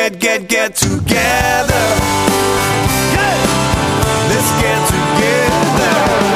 get together. Yeah. Let's get together.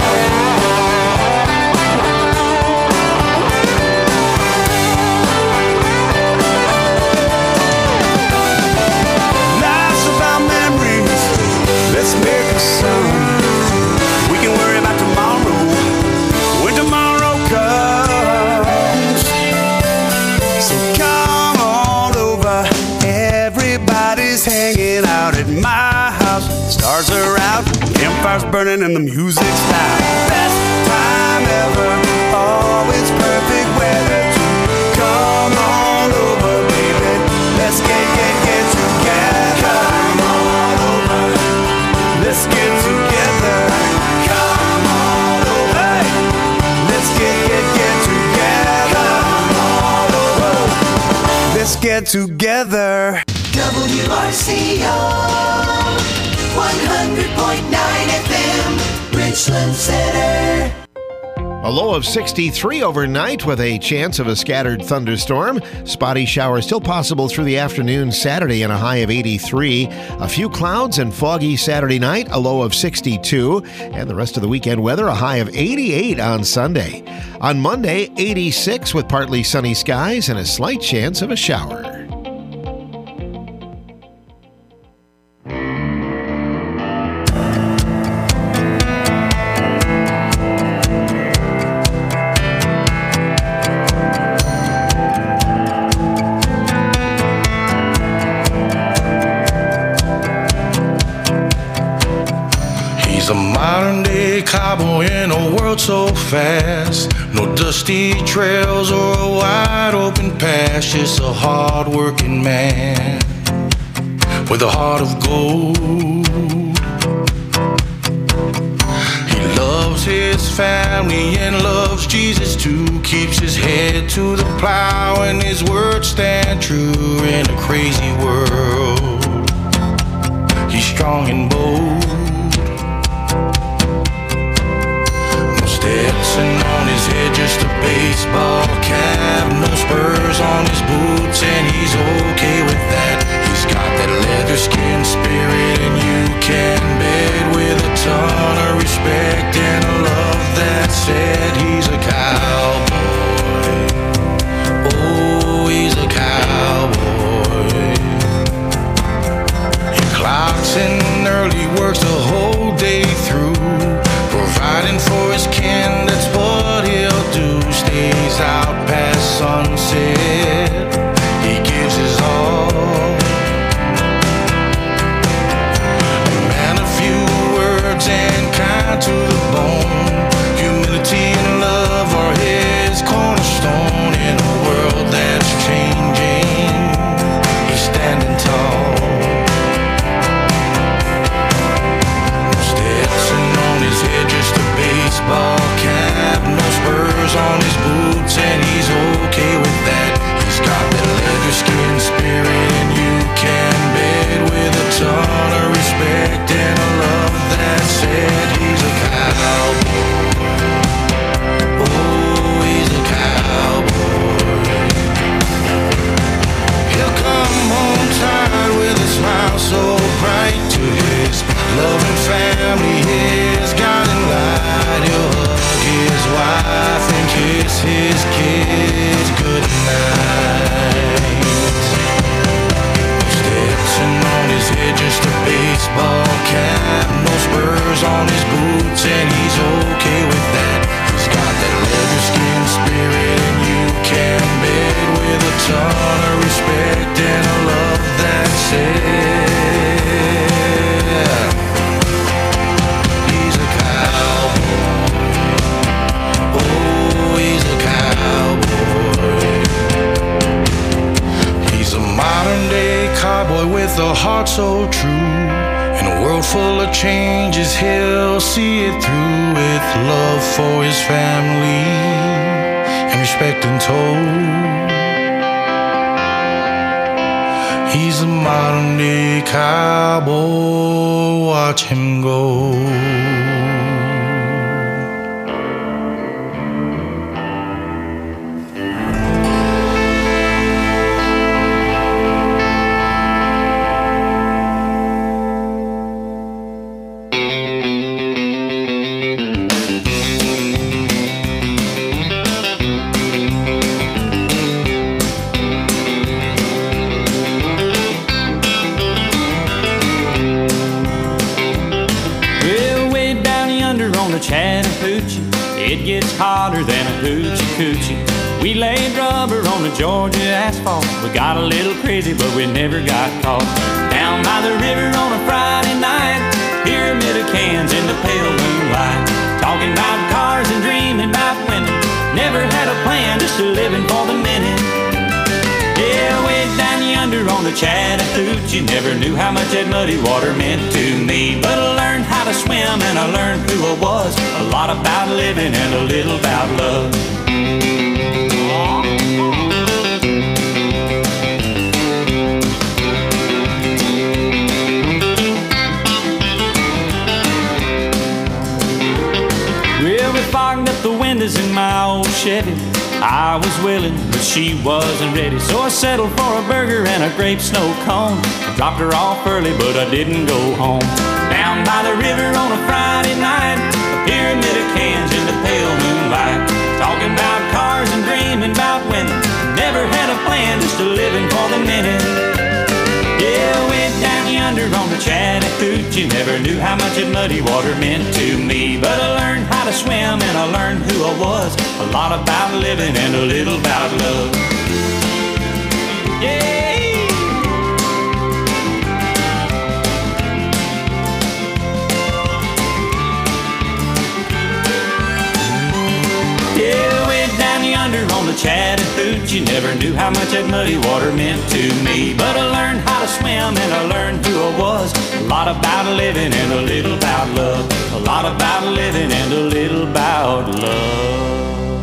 Life's about memories. Let's make a song. We can worry about tomorrow when tomorrow comes. So come on over. Everybody's hanging out at my house. Stars are out, campfires burning, and the music's loud. Best time ever, always perfect weather to come on over, baby. Let's get together. Come on over. Let's get together. Come on over. Hey. Let's get together. Come on over. Let's get together. WRCO 100.9 FM, Richland Center. A low of 63 overnight with a chance of a scattered thunderstorm. Spotty showers still possible through the afternoon Saturday and a high of 83. A few clouds and foggy Saturday night, a low of 62. And the rest of the weekend weather, a high of 88 on Sunday. On Monday, 86 with partly sunny skies and a slight chance of a shower. Cowboy in a world so fast. No dusty trails or a wide open path. Just a hard-working man with a heart of gold. He loves his family and loves Jesus too. Keeps his head to the plow and his words stand true in a crazy world. He's strong and bold. Stetson on his head, just a baseball cap. No spurs on his boots, and he's okay with that. He's got that leather skin spirit, and you can bet with a ton of respect and a love that said he's a cowboy. Oh, he's a cowboy. He clocks in early, works the whole day through, providing for his kin, that's what he'll do. Stays out past sunset, he gives his all. A man of few words and kind to the bone. Humility and love are his cornerstone. In a world that's changing, he's standing tall. Just a baseball cap, no spurs on his boots, and he's okay with that. He's got that leather skin spirit, and you can bet with a ton of respect and a love that said he's a cowboy. Oh, he's a cowboy. He'll come home tired with a smile so bright. To his loving family, his guiding light. He'll hug his wife and kiss his kids goodnight. Stetson on his head, just a baseball cap. No spurs on his boots, and he's okay with that. He's got that leather skin spirit, and you can bet with a ton of respect and a love that said he's a cowboy. Oh, he's a cowboy. He's a modern day cowboy with a heart so true. In a world full of changes, he'll see it through with love for his family and respect untold. He's a modern day cowboy, watch him go. It gets hotter than a hoochie coochie. We laid rubber on the Georgia asphalt. We got a little crazy, but we never got caught. Down by the river on a Friday night, pyramid of cans in the pale moonlight. Talking about cars and dreaming about women. Never had a plan, just a living for the minute. Yeah, way down yonder on the Chattahoochee, never knew how much that muddy water meant to me. But I learned how to swim and I learned who I was. A lot about living and a little about love. Well, we fogged up the windows in my old Chevy. I was willing, but she wasn't ready. So I settled for a burger and a grape snow cone. I dropped her off early, but I didn't go home. Down by the river on a Friday night, a pyramid of cans in the pale moonlight. Talking about cars and dreaming about women. Never had a plan, just a living for the minute. Yeah, way down yonder on the Chattahoochee, never knew how much that muddy water meant to me. But I learned how to swim and I learned who I was. A lot about living and a little about love. Yeah. Yeah, way down yonder on the Chattahoochee, never knew how much that muddy water meant to me. But I learned how to swim and I learned who I was. A lot about living and a little about love. A lot about living and a little about love.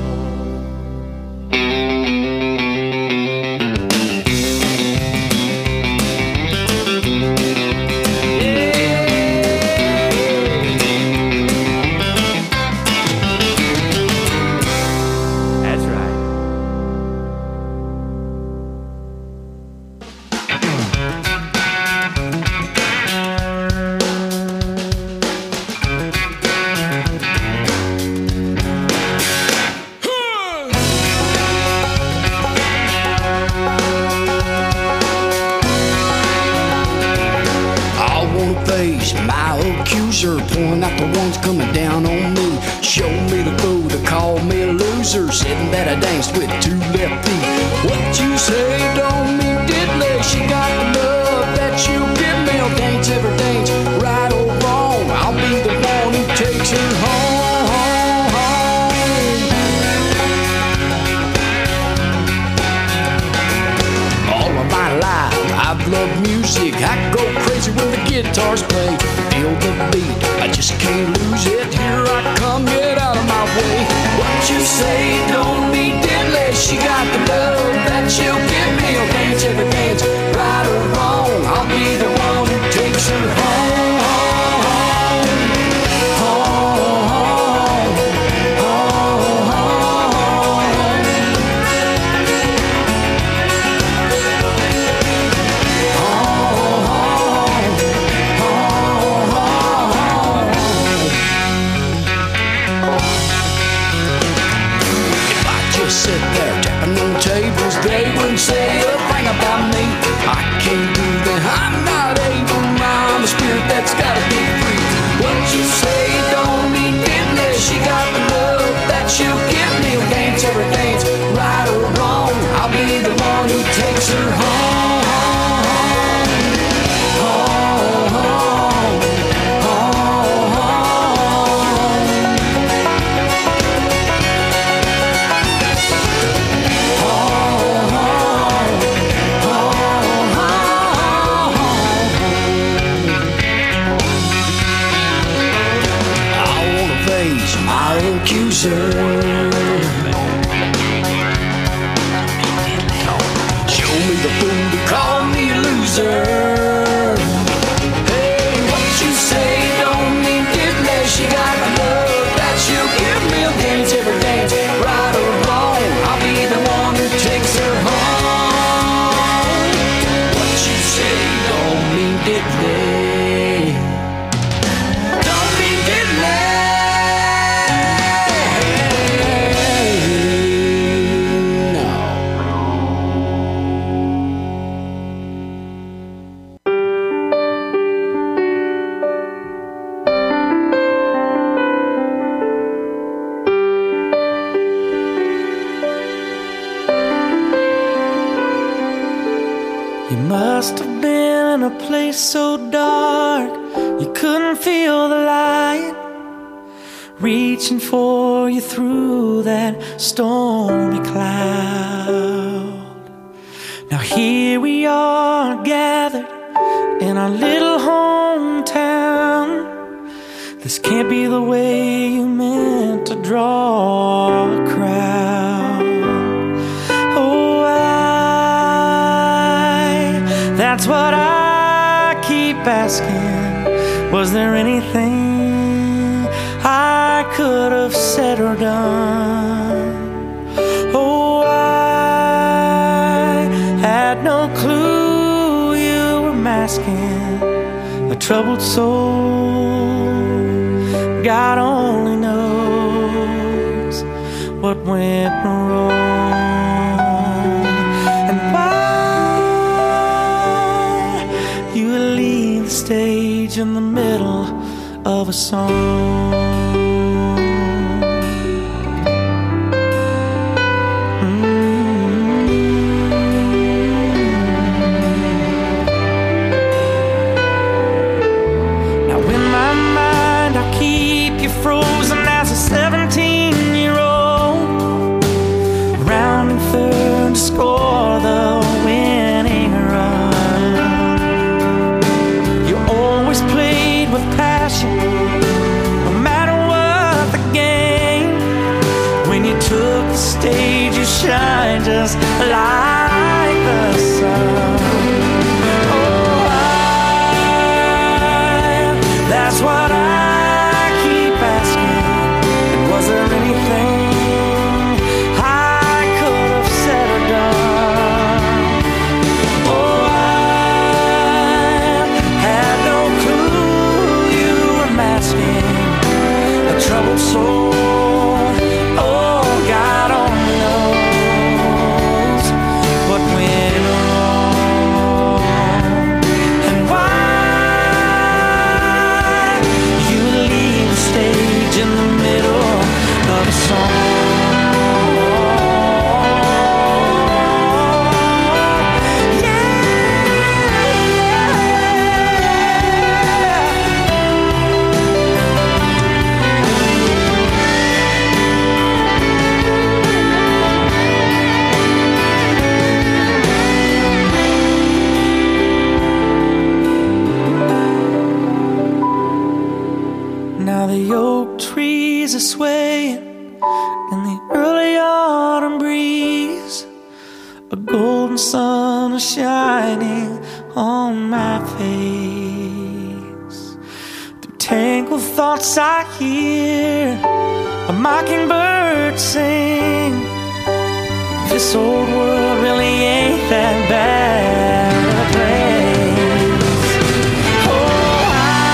Pouring out the ones coming down on me. Show me the fool to call me a loser, saying that I danced with two left feet. What you say don't mean diddly. She got the love that you give me. I'll dance every dance, right or wrong. I'll be the one who takes her home. All of my life I've loved music. I go crazy when the guitars play. Feel the beat, I just can't lose it. Here I come, get out of my way. What you say don't mean diddly. She got the love that she'll give me. I'll dance every dance, right or wrong. I'll be the one who takes her home. They wouldn't say a thing about me. I can't do that, I'm not able. I'm a spirit that's gotta be free. What you say don't mean diddly. She got the love that she'll give me. I'll dance every dance, right or wrong. I'll be the one who takes her home. Accuser. Show me the fool to call me a loser. Hey, what you say don't mean diddly. She got the love that she'll give me. I'll dance every dance, right or wrong. I'll be the one who takes her home. What you say don't mean diddly. Don't mean diddly. You must have been in a place so dark you couldn't feel the light reaching for you through that stormy cloud. Now here we are gathered in our little hometown. This can't be the way you meant to draw a crowd. Oh, that's what I keep asking. Was there anything I could have said or done? Oh, I had no clue you were masking a troubled soul. God only knows what went wrong. And why you leave the stage in the middle of a song. Now in my mind I keep you frozen as a 17-year-old, rounding third to score the winning run. You always played with passion, no matter what the game. When you took the stage, you shine just like the sun. Oh, that's what I keep asking. And was there anything I could have said or done? Oh, I had no clue you were masking a troubled soul. Oh, God only knows what went wrong. And why you leave the stage in the middle of a song. Now the oak trees are swaying in the early autumn breeze. A golden sun is shining on my face. Through tangled thoughts I hear a mockingbird sing. This old world really ain't that bad a place. Oh,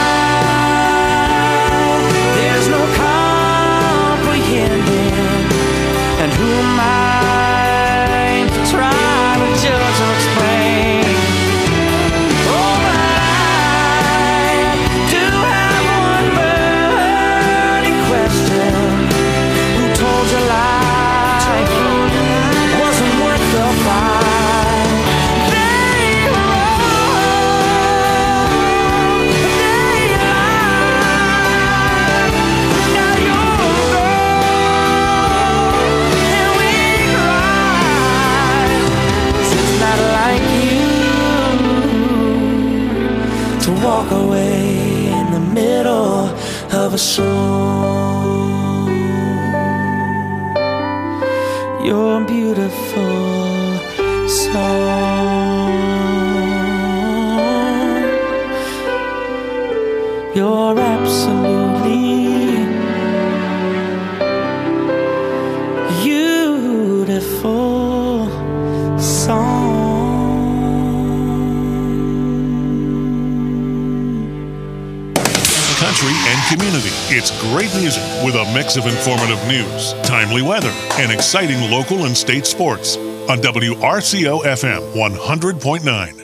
there's no comprehending. And who am I to try to judge or explain? Oh, I do have one burning question. Who told you life wasn't worth the fight? They wrong, they lied. Now you're gone and we cry. 'Cause it's not like you to walk away in the middle of a song. You're a beautiful song. You're absolutely beautiful song. Country and community. It's great music with a mix of informative news, timely weather, and exciting local and state sports on WRCO FM 100.9.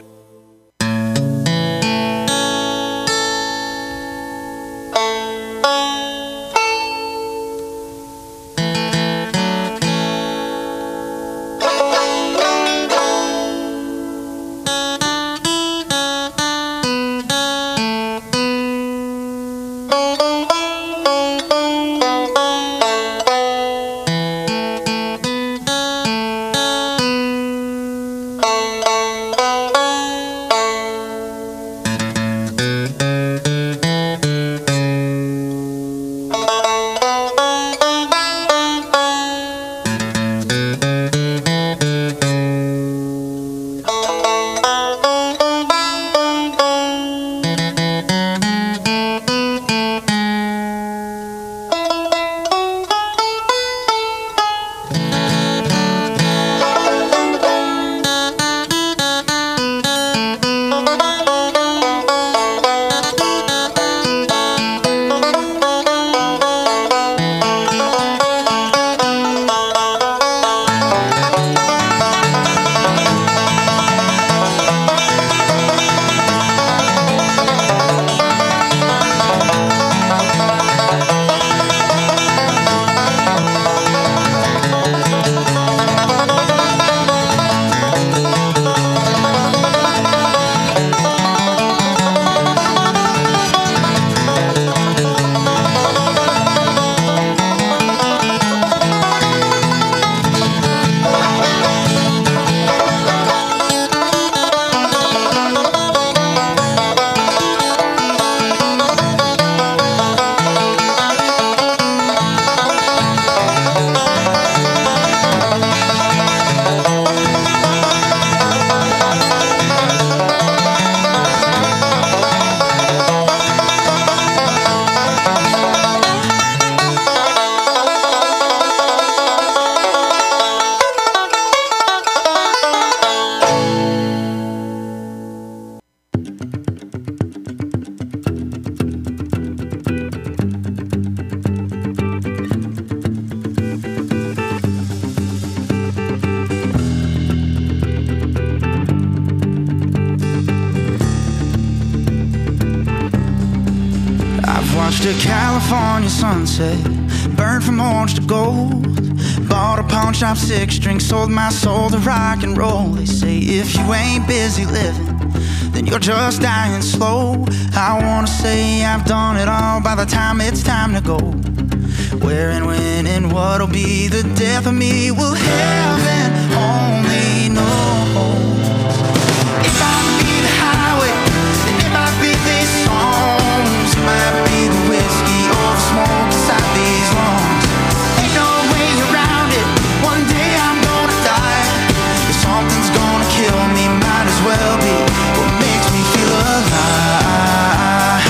a California sunset, burned from orange to gold. Bought a pawn shop 6-string, sold my soul to rock and roll. They say if you ain't busy living, then you're just dying slow. I wanna say I've done it all by the time it's time to go. Where and when and what'll be the death of me will heaven only know. It might be the highway, and it might be these songs. It might be the whiskey or the smoke inside these lungs. Ain't no way around it, one day I'm gonna die. If something's gonna kill me, might as well be what makes me feel alive.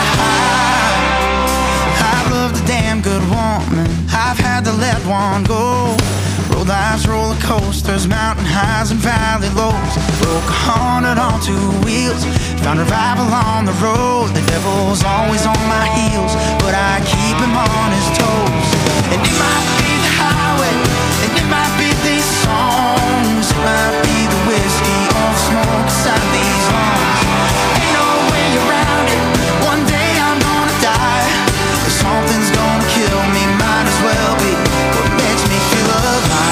I've loved a damn good woman, I've had to let one go. Rode life's roller coasters, mountain highs and valley lows. Broke 100 on 2 wheels, found revival on the road. The devil's always on my heels, but I keep him on his toes. And it might be the highway, and it might be these songs. It might be the whiskey or the smoke inside these lungs. Ain't no way around it, one day I'm gonna die. If something's gonna kill me, might as well be what makes me feel alive.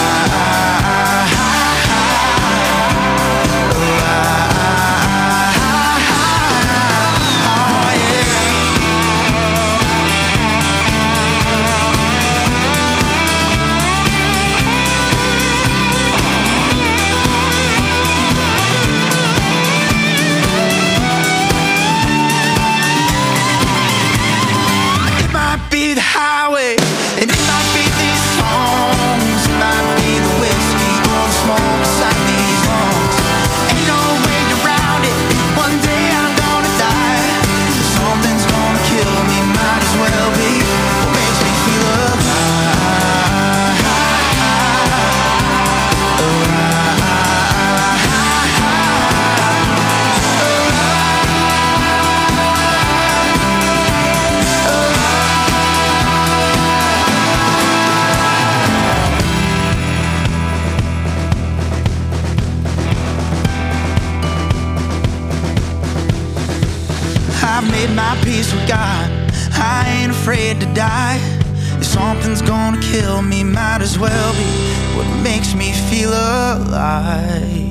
Be the highway, and it might be these songs. It might be the whiskey or the smoke inside these lungs. Ain't no way around it, one day I'm gonna die. If something's gonna kill me, might as well be what makes me feel alive. I've made my peace with God, I ain't afraid to die. If something's gonna kill me, might as well be what makes me feel alive.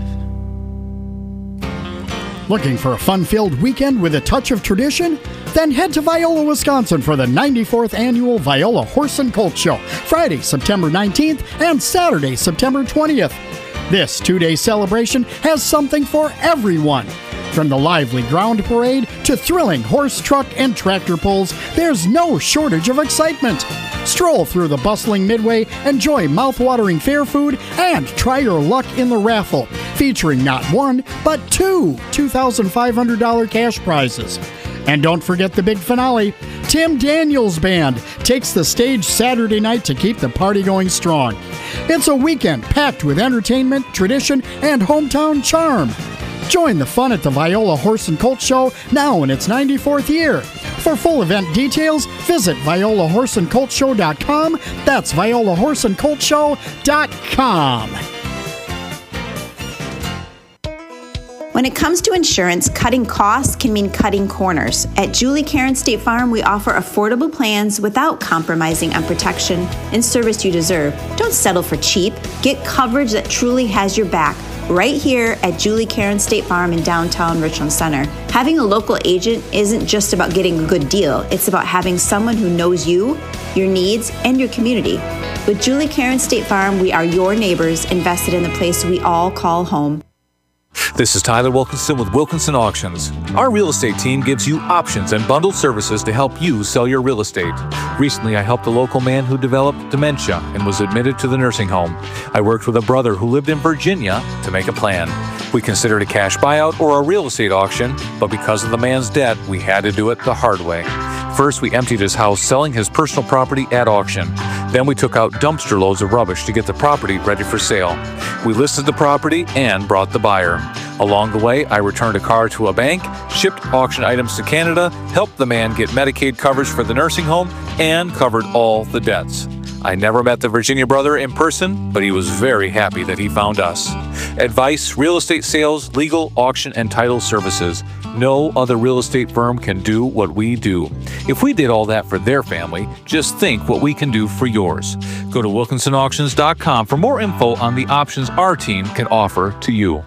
Looking for a fun-filled weekend with a touch of tradition? Then head to Viola, Wisconsin for the 94th Annual Viola Horse and Colt Show, Friday, September 19th and Saturday, September 20th. This 2-day celebration has something for everyone. From the lively ground parade to thrilling horse, truck, and tractor pulls, there's no shortage of excitement. Stroll through the bustling midway, enjoy mouth-watering fair food, and try your luck in the raffle, featuring not one, but two $2,500 cash prizes. And don't forget the big finale. Tim Daniels Band takes the stage Saturday night to keep the party going strong. It's a weekend packed with entertainment, tradition, and hometown charm. Join the fun at the Viola Horse and Colt Show, now in its 94th year. For full event details, visit violahorseandcoltshow.com. That's violahorseandcoltshow.com. When it comes to insurance, cutting costs can mean cutting corners. At Julie Karen State Farm, we offer affordable plans without compromising on protection and service you deserve. Don't settle for cheap. Get coverage that truly has your back. Right here at Julie Karen State Farm in downtown Richland Center. Having a local agent isn't just about getting a good deal. It's about having someone who knows you, your needs, and your community. With Julie Karen State Farm, we are your neighbors invested in the place we all call home. This is Tyler Wilkinson with Wilkinson Auctions. Our real estate team gives you options and bundled services to help you sell your real estate. Recently, I helped a local man who developed dementia and was admitted to the nursing home. I worked with a brother who lived in Virginia to make a plan. We considered a cash buyout or a real estate auction, but because of the man's debt, we had to do it the hard way. First, we emptied his house, selling his personal property at auction. Then we took out dumpster loads of rubbish to get the property ready for sale. We listed the property and brought the buyer. Along the way, I returned a car to a bank, shipped auction items to Canada, helped the man get Medicaid coverage for the nursing home, and covered all the debts. I never met the Virginia brother in person, but he was very happy that he found us. Advice, real estate sales, legal, auction, and title services. No other real estate firm can do what we do. If we did all that for their family, just think what we can do for yours. Go to WilkinsonAuctions.com for more info on the options our team can offer to you.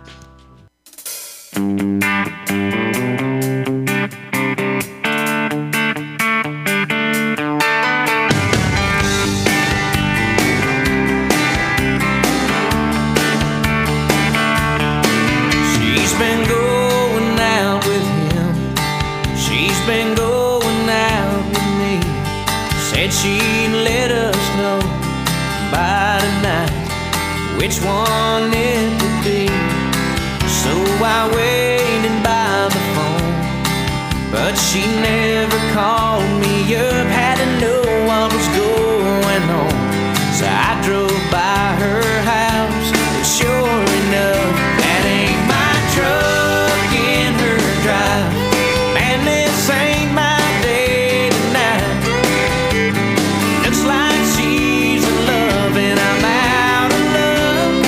She'd let us know by tonight which one it would be. So I waited by the phone, but she never called me up. Had to know what was going on, so I drove by her house, and sure enough, that ain't my truck in her drive. Man, this ain't my day tonight. Looks like she's in love and I'm out of love.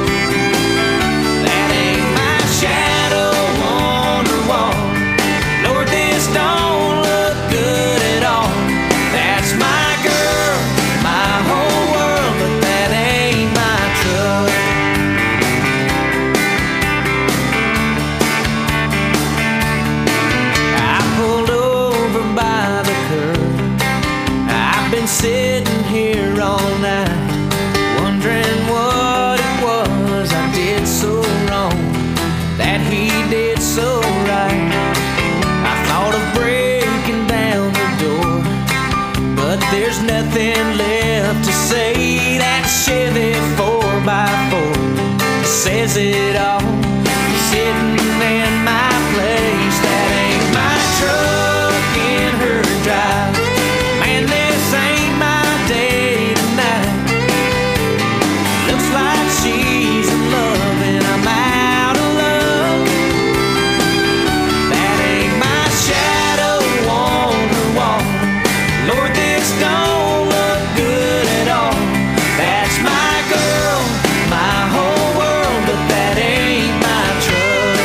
That ain't my shadow on the wall. Lord, this don't look good at all. That's my girl, my whole world, but that ain't my truck. I pulled over by the curb. I've been sitting here all night, wondering what it was I did so wrong, that he did so right. I thought of breaking down the door, but there's nothing left to say. That Chevy 4x4 says it all, sitting in my place. That ain't my truck in her drive. Man, this ain't my day tonight. Looks like she's in love and I'm out of love. That ain't my shadow on the wall. Lord, this don't look good at all. That's my girl, my whole world, but that ain't my truck.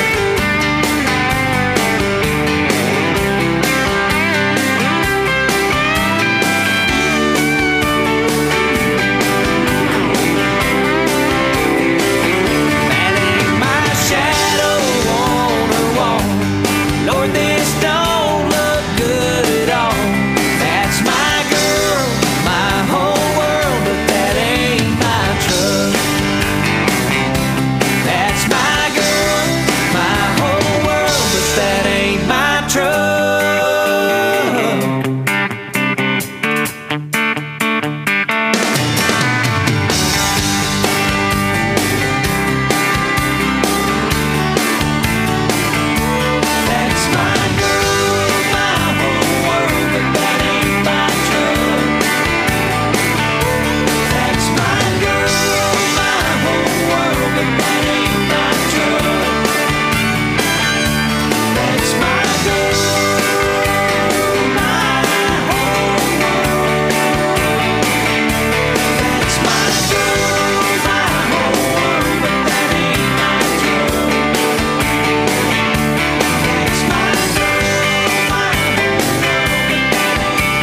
That ain't my shadow on the wall. Lord, this don't look good at all. That's my girl, my whole world, but that ain't my truck. That's my girl, my whole world, but that ain't my truck. That's my girl, my whole world, but that ain't my truck. That's my girl, my whole world, but that ain't my truck. That's my girl, my whole world. That's my girl, my whole world, but that ain't my truck. That's my girl, my whole world, but that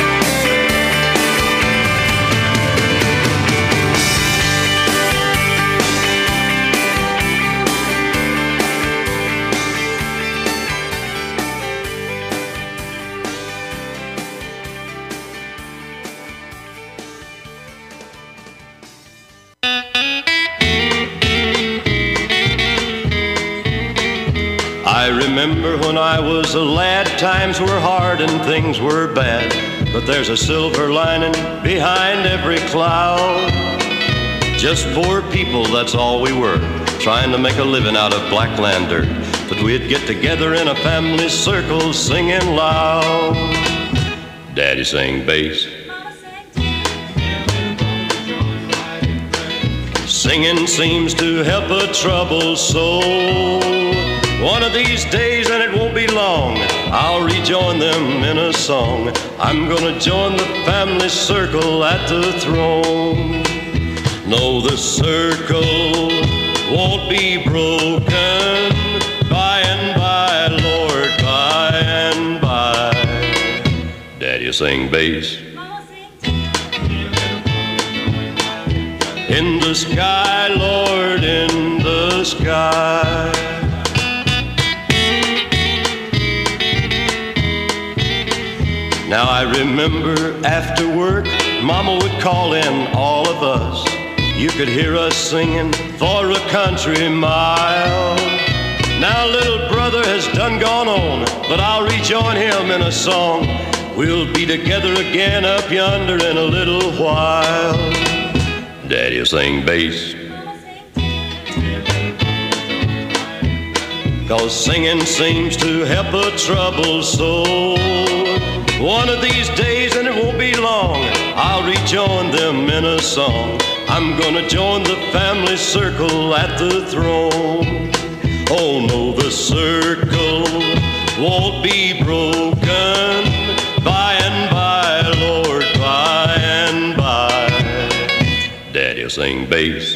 I remember when I was a lad, times were hard and things were bad, but there's a silver lining behind every cloud. Just poor people, that's all we were, trying to make a living out of black land dirt, but we'd get together in a family circle singing loud. Daddy sang bass, singing seems to help a troubled soul. One of these days, and it won't be long, I'll rejoin them in a song. I'm gonna join the family circle at the throne. No, the circle won't be broken by and by, Lord, by sing bass. In the sky, Lord, in the sky. Now I remember after work, Mama would call in all of us. You could hear us singing for a country mile. Now little brother has done gone on, but I'll rejoin him in a song. We'll be together again up yonder in a little while. Daddy'll sing bass, 'cause singing seems to help a troubled soul. One of these days, and it won't be long, I'll rejoin them in a song. I'm gonna join the family circle at the throne. Oh no, the circle won't be broken. By and by, Lord, by and by. Daddy'll sing bass.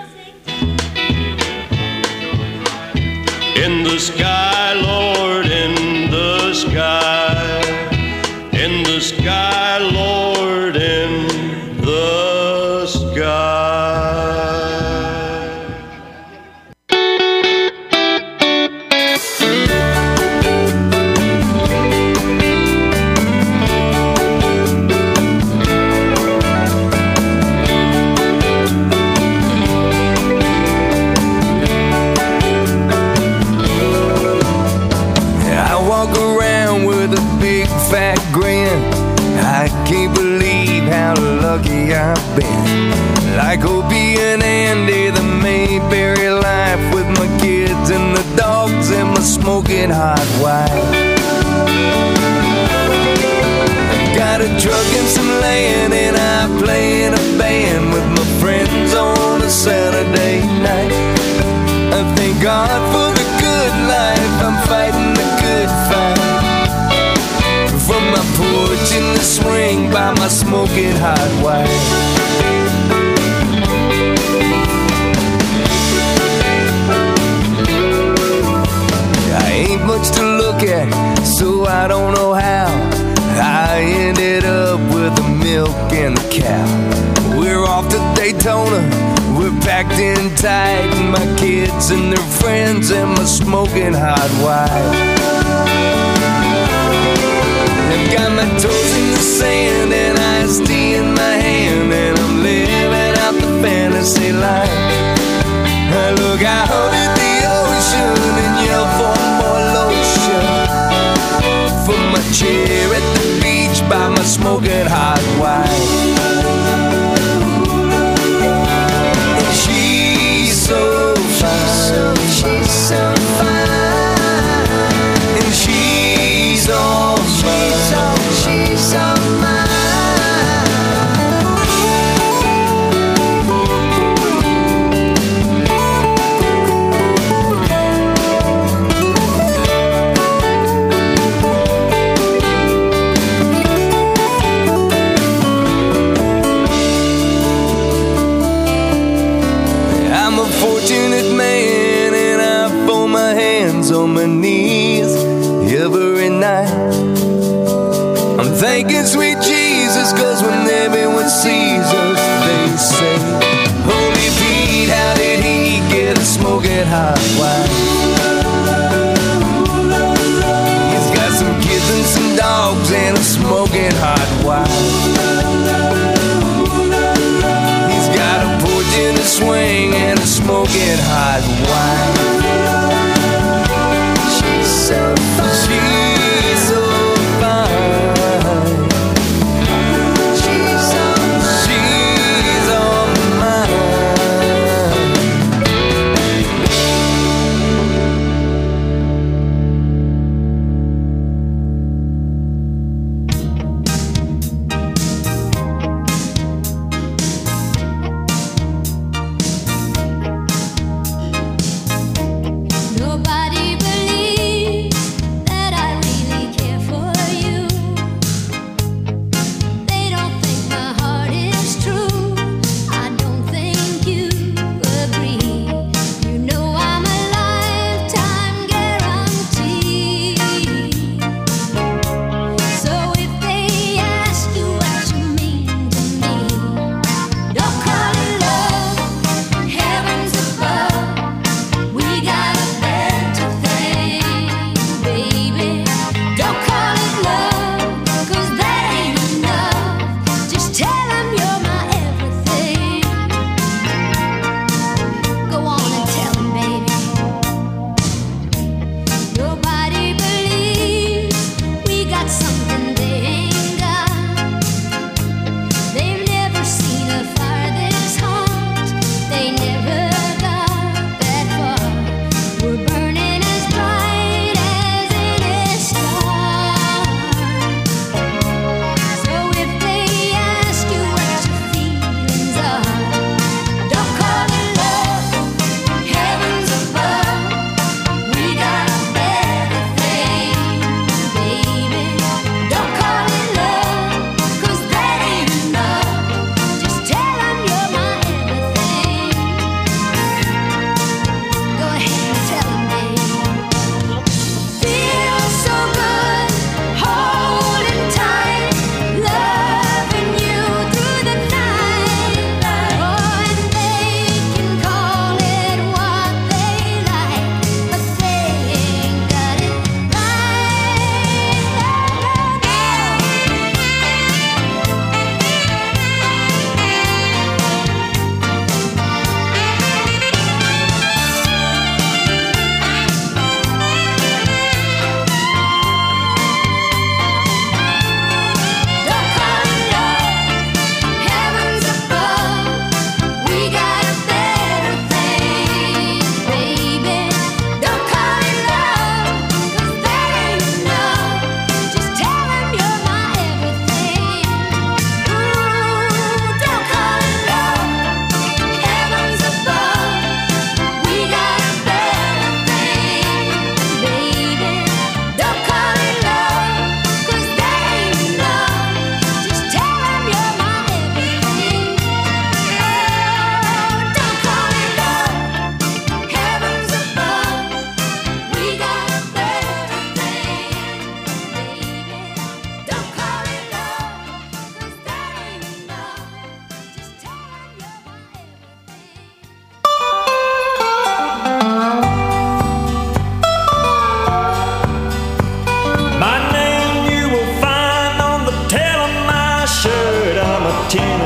In the sky, Lord, in the sky. In the sky, Lord, in the sky. I walk around with a big fat grin. I can't believe how lucky I've been. Like Opie and Andy, the Mayberry life with my kids and the dogs and my smoking hot wife. I've got a truck and some land and I play in a band with my friends on a Saturday night. I thank God for the good life, I'm fighting the good fight. From my porch in the swing by my smoking hot wife. I ain't much to look at, so I don't know how I ended up with the milk and the cow. We're off to Daytona, we're packed in tight, and my kids and their friends and my smoking hot wife. I've got my toes in the sand and iced tea in my hand, and I'm living out the fantasy life. I look out at the ocean and yell for more lotion. For my chair at the beach by my smoking hot wife. And she's so fine, she's so fine, and she's all mine. She's all mine. I'm a fortunate man and I fold my hands on my knees every night. I'm thanking sweet Jesus, 'cause when everyone sees us, they say, Holy Pete, how did he get a smoking hot wife? He's got some kids and some dogs and a smoking hot wife. He's got a porch in a swing and a smoking hot wife. She's so fine. She's so fine. She's all mine.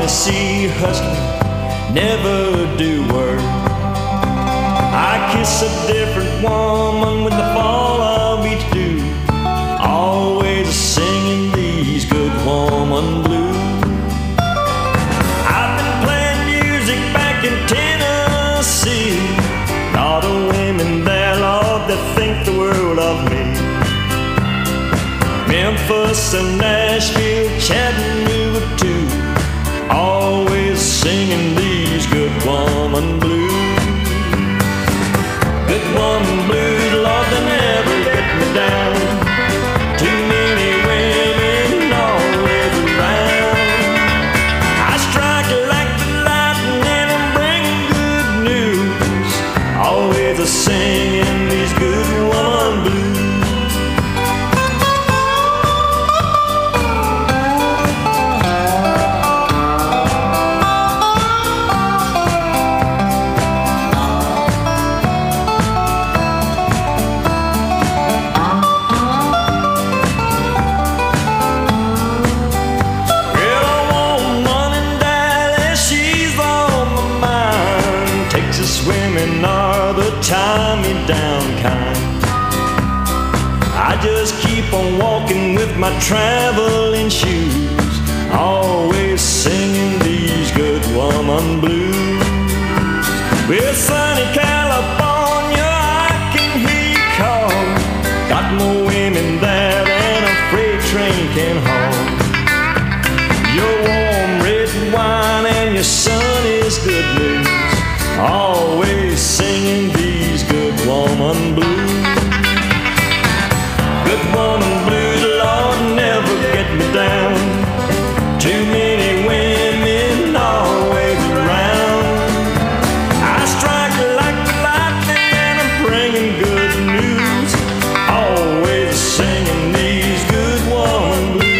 Tennessee husky, never do work. I kiss a different woman with the fall of each dew, always singing these good woman blues. I've been playing music back in Tennessee, all the women there, Lord, that think the world of me. Memphis and Nashville, Chattanooga too, always singing these good woman blues. Good woman blues, Lord, they never let me down. Too many women always around. I strike like the lightning and I'm bringing good news, always singing these good woman blues. Tie-me-down kind. I just keep on walking with my traveling shoes, always singing these good woman blues. With sunny California, I can hear you call. Got more women there than a freight train can haul. Your warm red wine and your sun is good news, always singing these good woman blues. Good woman blues, Lord, never get me down. Too many women always around. I strike like the lightning and I'm bringing good news, always singing these good woman blues.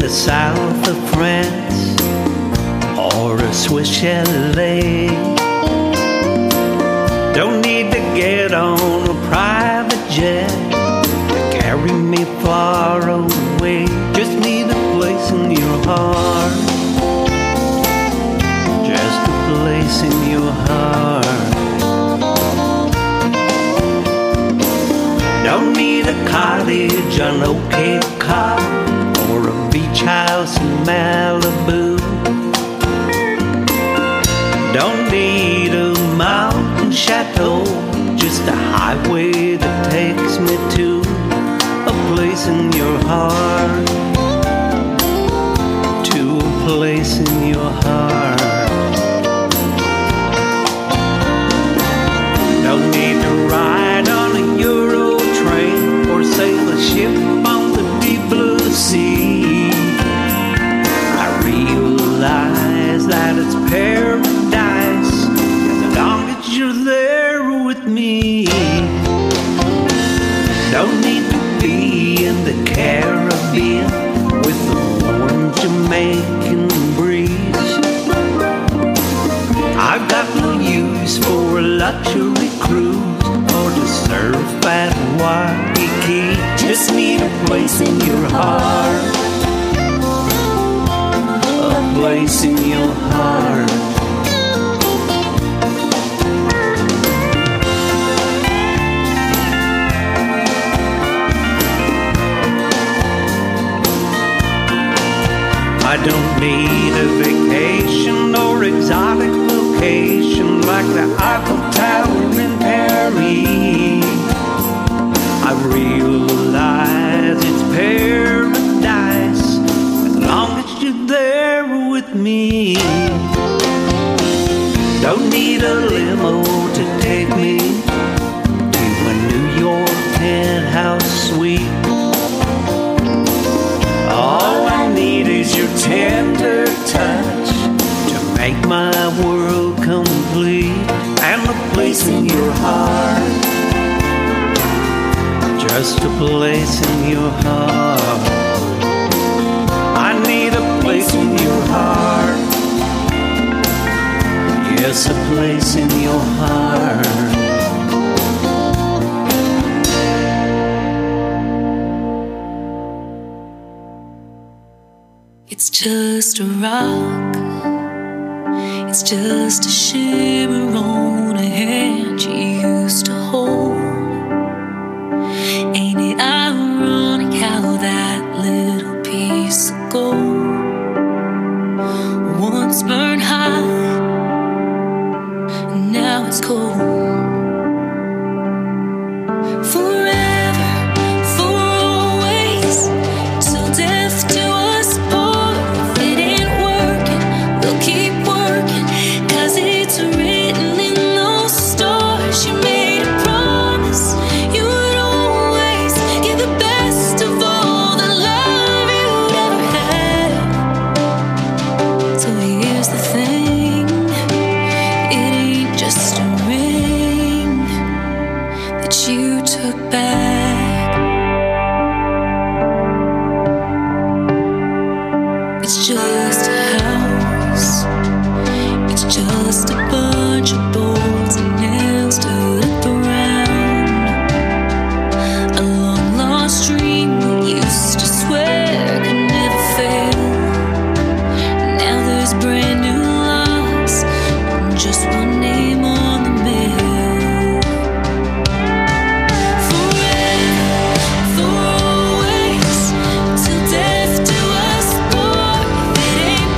the south of France or a Swiss chalet. Don't need to get on a private jet to carry me far away. Just need a place in your heart. Just a place in your heart. Don't need a cottage on Old Cape Cod or a beach house in Malibu. Don't need a mountain chateau, just a highway that takes me to a place in your heart. To a place in your heart. Don't need to ride on a Euro train or sail a ship on the deep blue sea. I realize that it's paradise as long as you're there with me. Don't need to be in the Caribbean with the warm Jamaican breeze. I've got no use for a luxury cruise or to surf at Waikiki. Just need a place in your heart. A place in your heart. I don't need a vacation or exotic location like the Eiffel Tower in Paris. I realize it's paradise as long as you're there with me. Don't need a limo to take me to a New York penthouse suite. All I need is your tender touch to make my world complete, and a place in your heart. Just a place in your heart. I need a place in your heart. Yes, a place in your heart. It's just a rock. It's just a shimmer on a hand you used to hold. Ain't it ironic how that little piece of gold once burned high and now it's cold? Forever, for always, till death do us part. If it ain't working, we'll keep working, 'cause it's written in those stars. You made a promise you would always give the best of all the love you'd ever had. So here's the thing, it ain't just a ring that you took back. It's just a house. It's just a bunch of bolts and nails to the ground. A long lost dream we used to swear could never fail. Now there's brand new locks and just one name on the bill. Forever, for always, till death do us part. If it ain't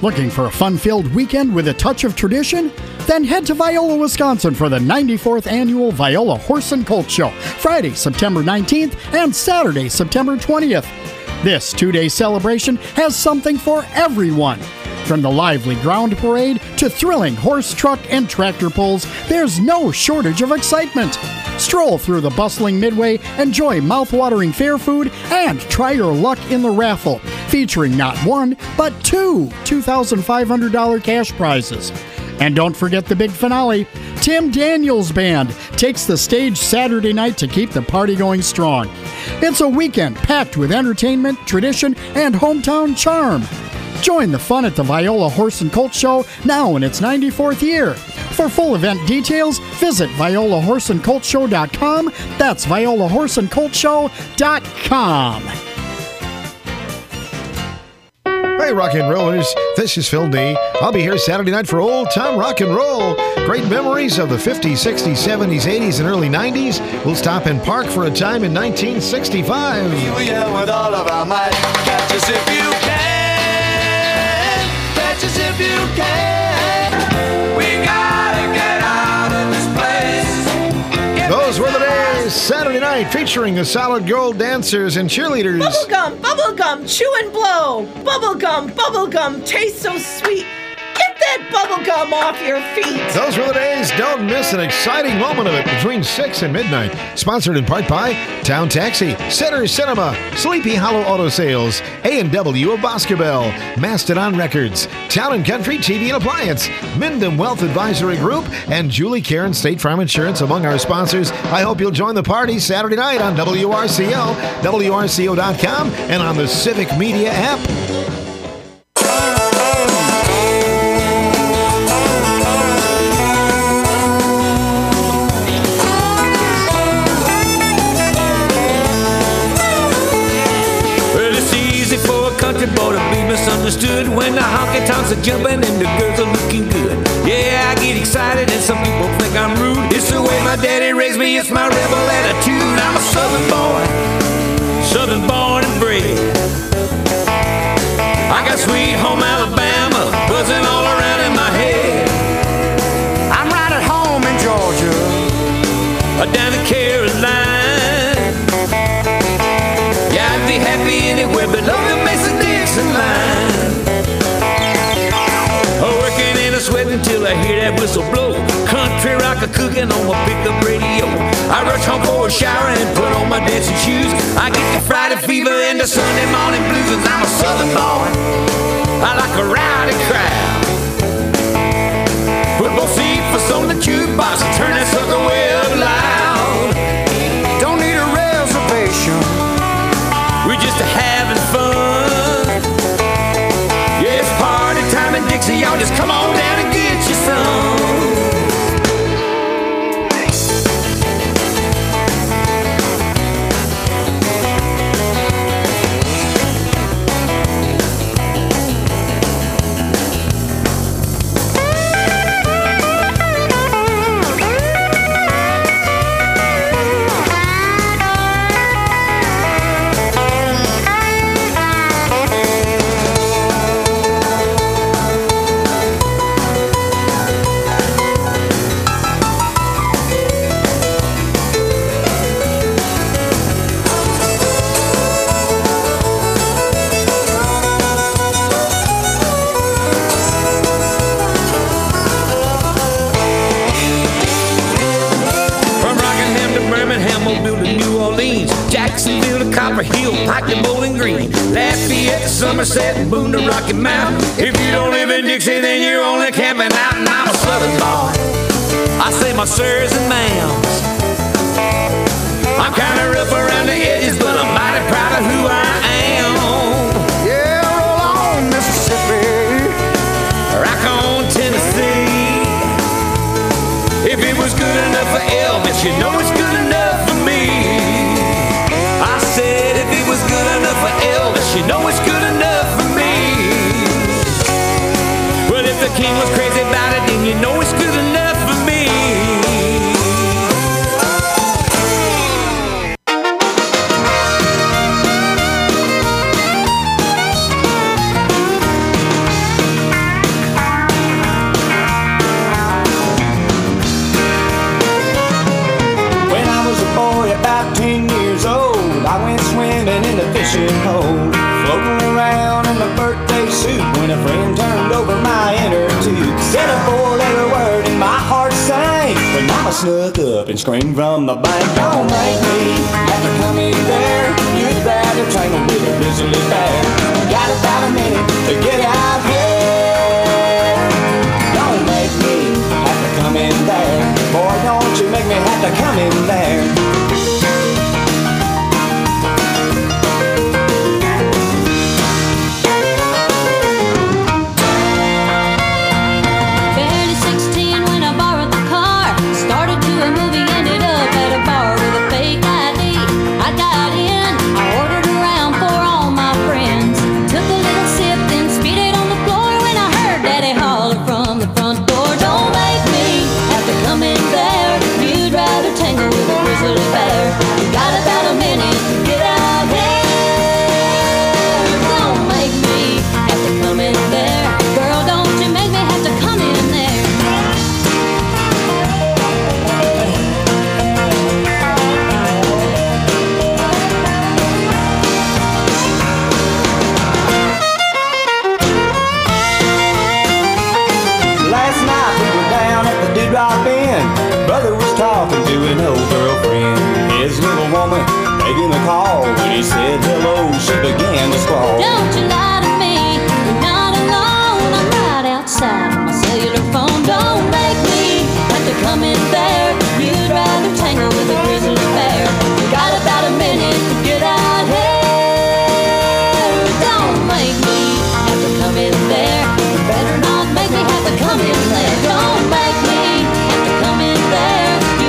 Looking for a fun-filled weekend with a touch of tradition? Then head to Viola, Wisconsin for the 94th Annual Viola Horse and Colt Show, Friday, September 19th and Saturday, September 20th. This two-day celebration has something for everyone. From the lively ground parade to thrilling horse, truck, and tractor pulls, there's no shortage of excitement. Stroll through the bustling midway, enjoy mouth-watering fair food, and try your luck in the raffle, featuring not one, but two $2,500 cash prizes. And don't forget the big finale. Tim Daniels Band takes the stage Saturday night to keep the party going strong. It's a weekend packed with entertainment, tradition, and hometown charm. Join the fun at the Viola Horse and Colt Show, now in its 94th year. For full event details, visit violahorseandcoltshow.com. That's violahorseandcoltshow.com. Hey, rock and rollers, this is Phil D. I'll be here Saturday night for Old Time Rock and Roll. Great memories of the 50s, 60s, 70s, 80s, and early 90s. We'll stop and park for a time in 1965. We will yell with all of our might. Catch us if you can. Catch us if you can. We gotta get out of this place. Those were the days. Saturday night featuring the Solid Gold dancers and cheerleaders. Bubblegum, bubblegum, chew and blow. Bubblegum, bubblegum, tastes so sweet. Get that bubblegum off your feet. Those were the days. Don't miss an exciting moment of it between 6 and midnight. Sponsored in part by Town Taxi, Center Cinema, Sleepy Hollow Auto Sales, A&W of Boscobel, Mastodon Records, Town & Country TV and Appliance, Minden Wealth Advisory Group, and Julie Cairn State Farm Insurance among our sponsors. I hope you'll join the party Saturday night on WRCO, WRCO.com, and on the Civic Media app. Boy to be misunderstood when the honky tonks are jumping and the girls are looking good. Yeah, I get excited and some people think I'm rude. It's the way my daddy raised me, it's my rebel attitude. I'm a southern born and bred. I got sweet home Alabama buzzing all around in my head. I'm right at home in Georgia, down in Carolina. Yeah, I'd be happy anywhere below the Mason-Dixon line. Working and a sweating till I hear that whistle blow. Country rock a cooking on my pickup radio. I rush home for a shower and put on my dancing shoes. I get the Friday fever and the Sunday morning blues. 'Cause I'm a southern boy, I like a rowdy crowd. Put both seats on the jukebox and turn that sucker way up loud. Don't need a reservation, we're just having fun. Yeah, it's party time in Dixie, y'all just come on down and get you some. Jacksonville to Copper Hill, Pike to Bowling Green, Lafayette to Somerset, and Boone to Rocky Mount. If you don't live in Dixie, then you're only camping out, and I'm a southern boy. I say my sirs and ma'ams. I'm kind of rough around the edges, but I'm mighty proud of who I am. Yeah, roll on, Mississippi, rock on, Tennessee. If it was good enough for Elvis, you know it's good enough for me. I said if it was good enough for Elvis, you know it's good enough for me. Well, if the king was crazy about it, then you know it's good enough for me. fishing pole, floating around in my birthday suit when a friend turned over my inner tube. Said a four-letter word and my heart sank when mama snuck up and screamed from the bank. Don't make me have to come in there. You'd rather tangle with a grizzly bear. Got about a minute to get out here. Don't make me have to come in there. Boy, don't you make me have to come in there. Talking to an old girlfriend, his little woman gave him a call. When he said hello, she began to squall. Don't you lie to me, you're not alone. I'm right outside on my cellular phone. Don't make me have to come in there. You'd rather tangle with a grizzly bear. Got about a minute to get out here. Don't make me have to come in there. You better not make me have to come in there. Don't make me have to come in there.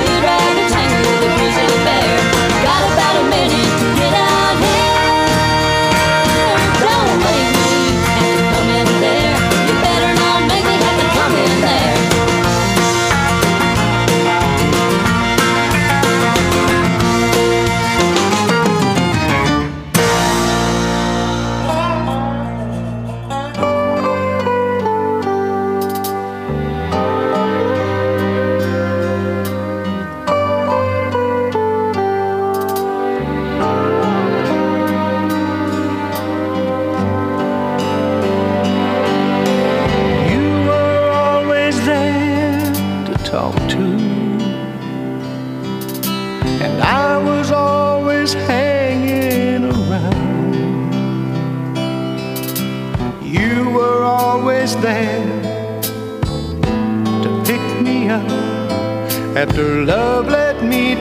After love let me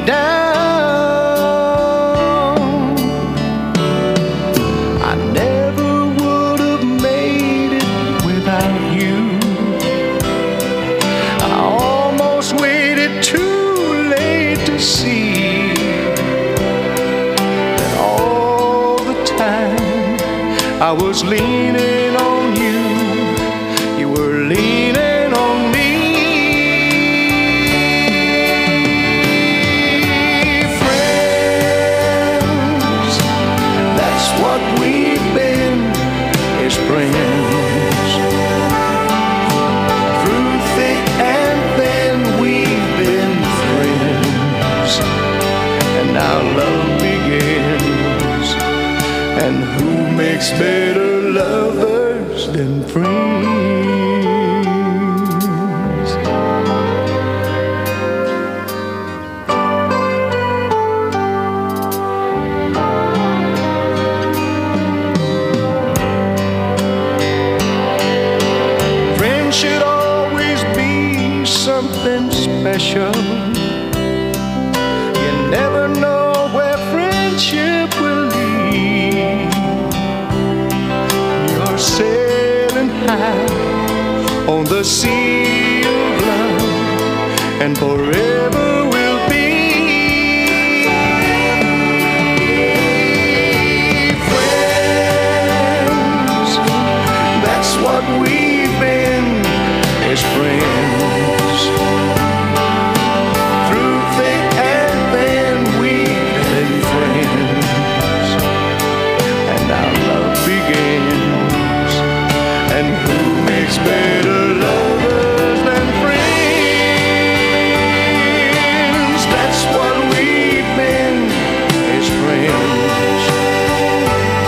down, I never would have made it without you. I almost waited too late to see that all the time I was leaning on you, you were leaning on me. Friends, through thick and thin, we've been friends, and now love begins. And who makes better lovers than friends? Should always be something special. You never know where friendship will lead. You're sailing high on the sea of love, and forever will be friends. That's what we've been, as friends. Through thick and thin, we've been friends, and our love begins. And who makes better lovers than friends? That's what we've been, as friends.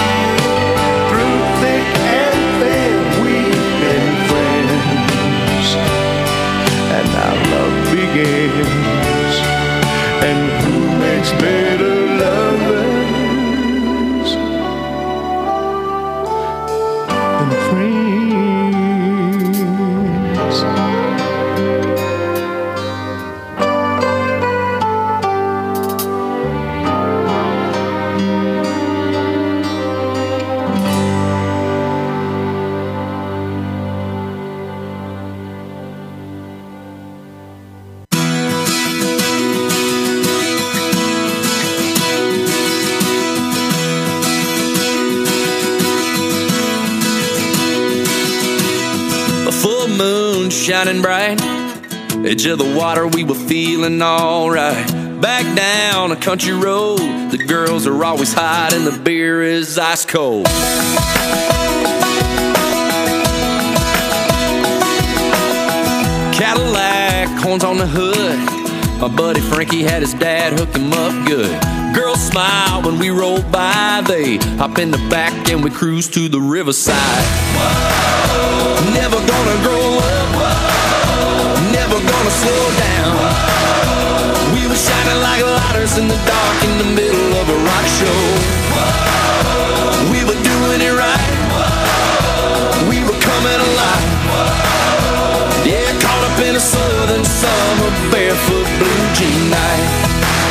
moon shining bright. Edge of the water, we were feeling alright. Back down a country road, the girls are always hot and the beer is ice cold. Cadillac, horns on the hood. My buddy Frankie had his dad hook him up good. Girls smile when we roll by. They hop in the back and we cruise to the riverside. Whoa. Never gonna grow up. Whoa. Never gonna slow down. Whoa. We were shining like lighters in the dark in the middle of a rock show. Whoa. We were doing it right. Whoa. We were coming alive. Whoa. Yeah, caught up in a southern summer barefoot blue jean night.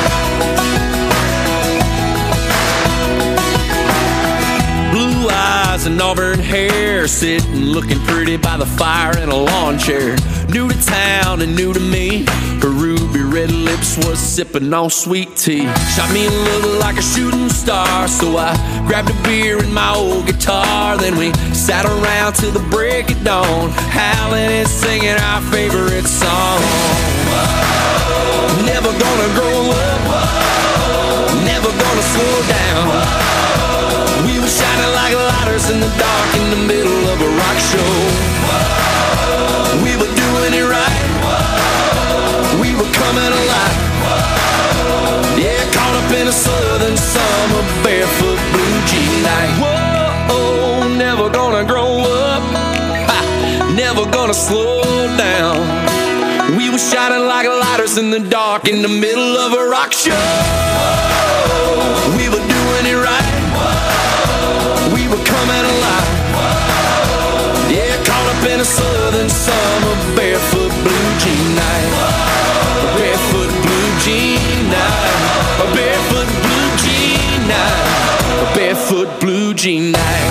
Blue eyes and auburn hair, sitting looking pretty by the fire in a lawn chair. New to town and new to me, her ruby red lips was sipping on sweet tea. Shot me a look like a shooting star, so I grabbed a beer and my old guitar. Then we sat around till the break of dawn, howling and singing our favorite song. Whoa. Never gonna grow up. Whoa. Never gonna slow down. Whoa. We were shining like lighters in the dark in the middle of a rock show. Whoa. We were doing it right. Whoa. We were coming alive. Whoa. Yeah, caught up in a southern summer barefoot blue jean night. Whoa, never gonna grow up. Ha, never gonna slow down. We were shining like lighters in the dark in the middle of a rock show. Whoa. We were doing it right. Whoa. We were coming alive. Whoa. Yeah, caught up in a southern summer barefoot blue jean night. Whoa. A barefoot blue jean night. A barefoot blue jean night. A barefoot blue jean night.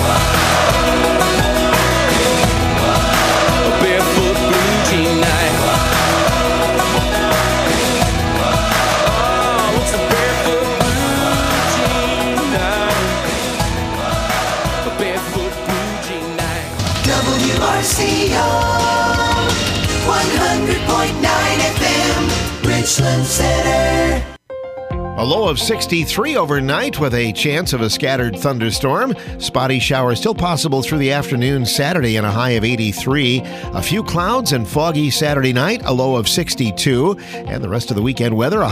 A barefoot blue jean night. WRCO 100.9 FM, Richland Center. A low of 63 overnight with a chance of a scattered thunderstorm. Spotty showers still possible through the afternoon Saturday and a high of 83. A few clouds and foggy Saturday night, a low of 62. And the rest of the weekend weather, a